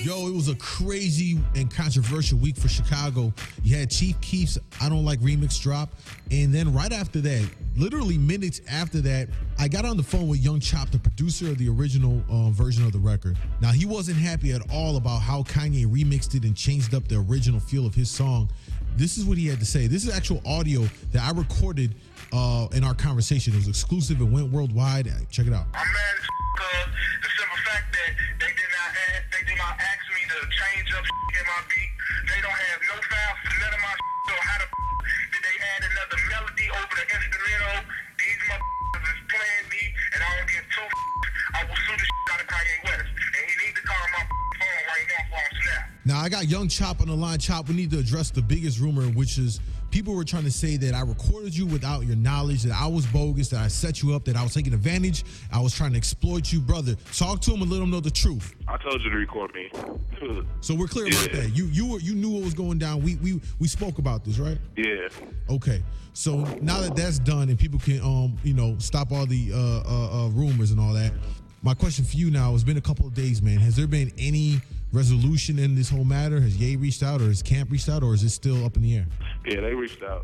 Yo, it was a crazy and controversial week for Chicago. You had Chief Keef's I Don't Like remix drop. And then right after that, literally minutes after that, I got on the phone with Young Chop, the producer of the original version of the record. Now, he wasn't happy at all about how Kanye remixed it and changed up the original feel of his song. This is what he had to say. This is actual audio that I recorded in our conversation. It was exclusive and went worldwide. Check it out. I'm mad as because the simple fact that they did not ask me to change up in my beat. They don't have no files for none of my so how the did they add another melody over the instrumental? These motherfuckers is playing me and I don't give two I will sue the out of Kanye West. And he needs to call my phone right now for a snap. Now, I got Young Chop on the line. Chop, we need to address the biggest rumor, which is people were trying to say that I recorded you without your knowledge, that I was bogus, that I set you up, that I was taking advantage, I was trying to exploit you. Brother, talk to him and let him know the truth. I told you to record me. So we're clear about that. You knew what was going down. We spoke about this, right? Yeah. Okay. So now that that's done and people can stop all the rumors and all that, my question for you now, it's been a couple of days, man. Has there been any resolution in this whole matter? Has Ye reached out or has Camp reached out or is it still up in the air? Yeah, they reached out.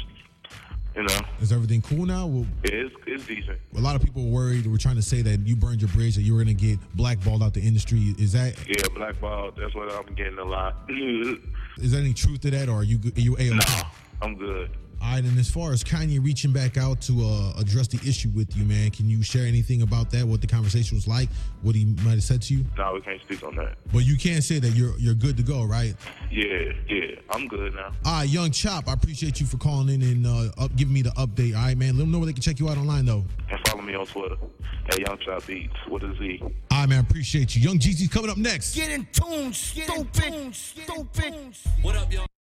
You know. Is everything cool now? Well, it's decent. A lot of people were worried. Were trying to say that you burned your bridge, that you were going to get blackballed out the industry. Is that? Yeah, blackballed. That's what I'm getting a lot. Is there any truth to that or are you A-OK? No, I'm good. All right, and as far as Kanye reaching back out to address the issue with you, man, can you share anything about that, what the conversation was like, what he might have said to you? No, we can't speak on that. But you can say that you're good to go, right? Yeah, I'm good now. All right, Young Chop, I appreciate you for calling in and giving me the update. All right, man, let them know where they can check you out online, though. And follow me on Twitter at Young Chop Beats with a Z. All right, man, appreciate you. Young Jeezy's coming up next. Get in tune, stupid. What up, y'all?